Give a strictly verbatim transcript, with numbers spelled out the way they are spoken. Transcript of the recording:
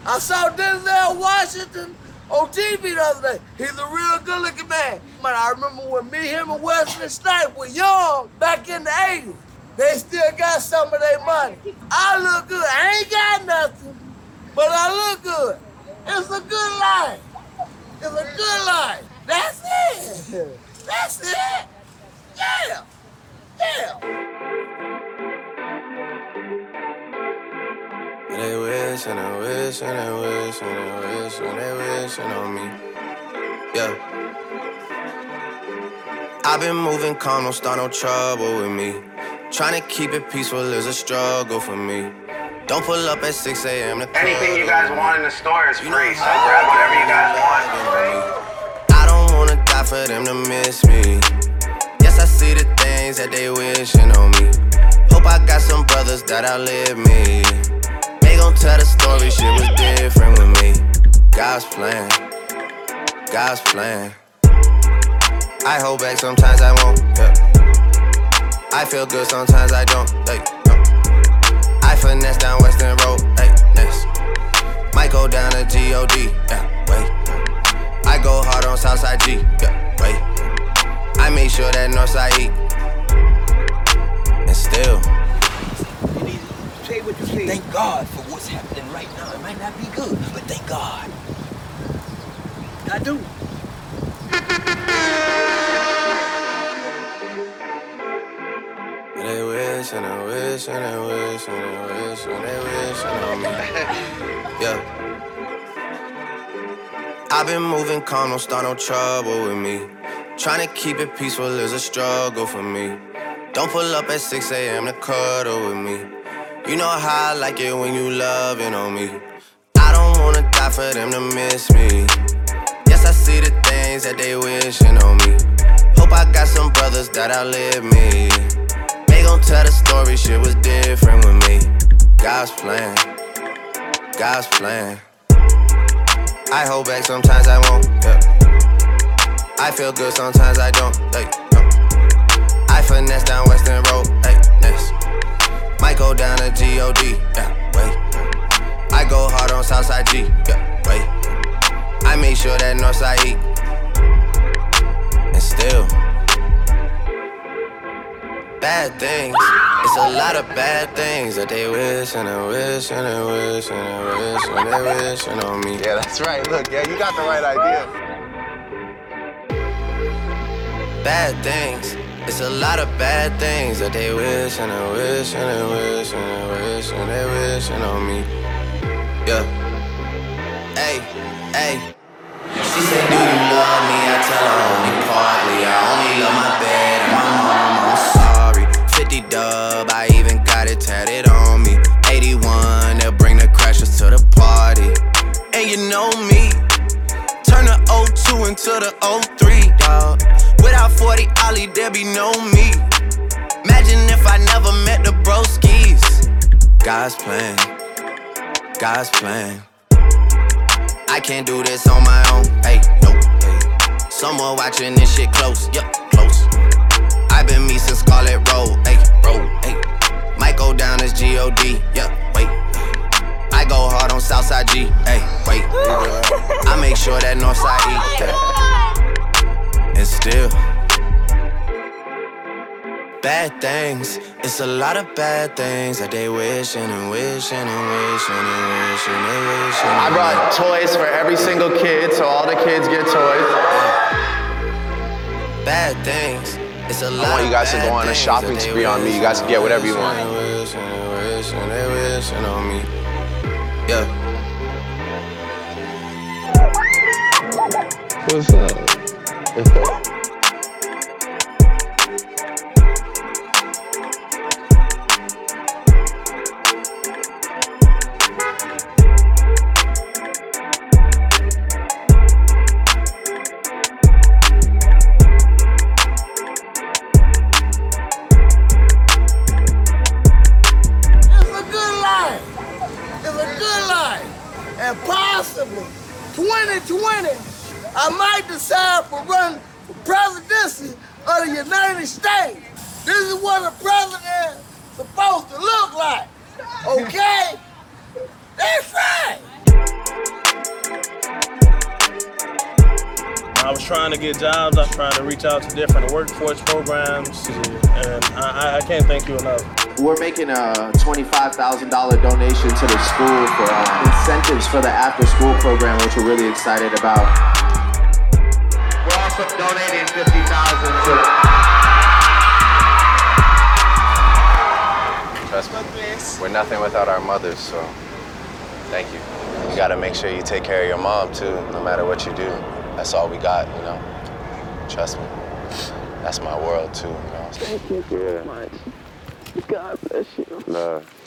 I saw Denzel Washington on T V the other day. He's a real good-looking man. Man, I remember when me, him, and Wesley Snipes were young back in the eighties. They still got some of their money. I look good. I ain't got nothing, but I look good. It's a good life. It's a good life. That's it. That's it. Yeah. Yeah. They wish and they wish and they wish and they wish and they wishing on me. Yeah. I've been moving calm, don't start no trouble with me. Trying to keep it peaceful is a struggle for me. Don't pull up at six a.m. to anything you guys want in the store is free, so grab whatever you guys want. I don't wanna die for them to miss me. Yes, I see the things that they wishing on me. Hope I got some brothers that outlive me. They gon' tell the story, shit was different with me. God's plan, God's plan. I hold back, sometimes I won't, yeah. I feel good, sometimes I don't, hey, no. I finesse down Western Road, hey, next. Might go down to G O D, yeah, wait. I go hard on Southside G, yeah, wait. I make sure that Northside eat. And still say what you say. Thank God for what's happening right now. It might not be good, but thank God. I do. They wish and they wish and they wish and they wish and they wish on me. Yeah. I've been moving calm, don't start no trouble with me. Trying to keep it peaceful is a struggle for me. Don't pull up at six a.m. to cuddle with me. You know how I like it when you loving on me. I don't wanna die for them to miss me. Yes, I see the things that they wishing on me. Hope I got some brothers that outlive me. They gon' tell the story, shit was different with me. God's plan, God's plan. I hold back, sometimes I won't, yeah. I feel good, sometimes I don't, hey, no. I finesse down Western Road, hey, next. Might go down to G O D, yeah, wait. I go hard on Southside G, yeah, wait. I make sure that Northside eat. And still bad things, it's a lot of bad things that they wish and they wish and they wish and they wish and they wishing on me. Yeah, that's right. Look, yeah, you got the right idea. Bad things, it's a lot of bad things that they wish and they wish and they wish and they wish and they wishing on me. Yeah. Hey, hey. She said, do you love me? I tell her only partly. I only love my bed and my mom. I'm sorry. fifty dub, I even got it tatted on me. eighty-one, they'll bring the crashers to the party. And you know me, turn the oh two into the oh three, dawg. Without forty Ollie, there be no me. Imagine if I never met the broskies. God's plan, God's plan. I can't do this on my own, hey, nope, hey. Someone watching this shit close, yup, close. I've been me since Scarlet Road, hey, road, hey. Might go down as G O D, yup, wait. I go hard on Southside G, hey, wait. I make sure that Northside eat, hey. And still bad things, it's a lot of bad things that they wishing and wishing and wishing and wishing and wishing. I brought toys for every single kid, so all the kids get toys. Bad things, it's a lot. I want you guys to go on a shopping spree on me. You guys can get whatever you want. Wishing and wishing and they wishing on me. Yeah. What's up? And possibly twenty twenty, I might decide for running for presidency of the United States. This is what a president is supposed to look like, okay? That's right. I was trying to get jobs. I was trying to reach out to different workforce programs, and I, I can't thank you enough. We're making a twenty-five thousand dollars donation to the school for uh, incentives for the after-school program, which we're really excited about. We're also donating fifty thousand dollars to... Trust me, we're nothing without our mothers, so thank you. You gotta make sure you take care of your mom, too, no matter what you do. That's all we got, you know? Trust me. That's my world, too, you know? Thank you so much. God bless you. Love.